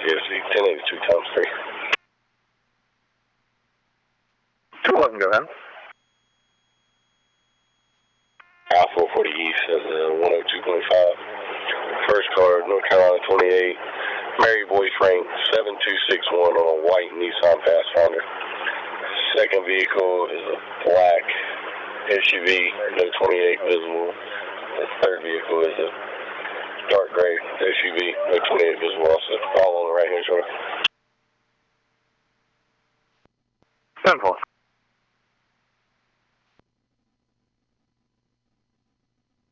GFC 1082 times 3. 211, go ahead. I-440 East at 102.5. First car, North Carolina 28. Mary Boy Frank 7261 on a white Nissan Pathfinder. Second vehicle is a black SUV, no 28 visible. The third vehicle is a dark gray SUV, no 28 visible also.